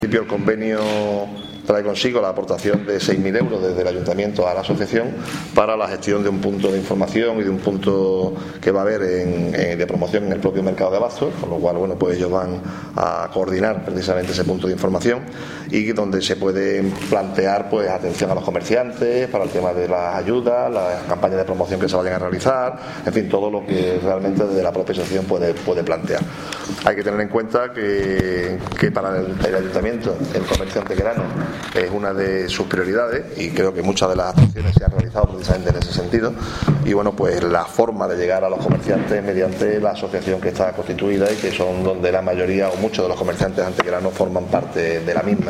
El convenio trae consigo la aportación de 6.000 euros desde el ayuntamiento a la asociación para la gestión de un punto de información y de un punto que va a haber de promoción en el propio mercado de abastos, con lo cual pues ellos van a coordinar precisamente ese punto de información y donde se puede plantear pues atención a los comerciantes para el tema de las ayudas, las campañas de promoción que se vayan a realizar, en fin, todo lo que realmente desde la propia asociación puede plantear. Hay que tener en cuenta que para el ayuntamiento el comercio antequerano es una de sus prioridades y creo que muchas de las acciones se han realizado precisamente en ese sentido y pues la forma de llegar a los comerciantes mediante la asociación que está constituida y que son donde la mayoría o muchos de los comerciantes antequeranos forman parte de la misma.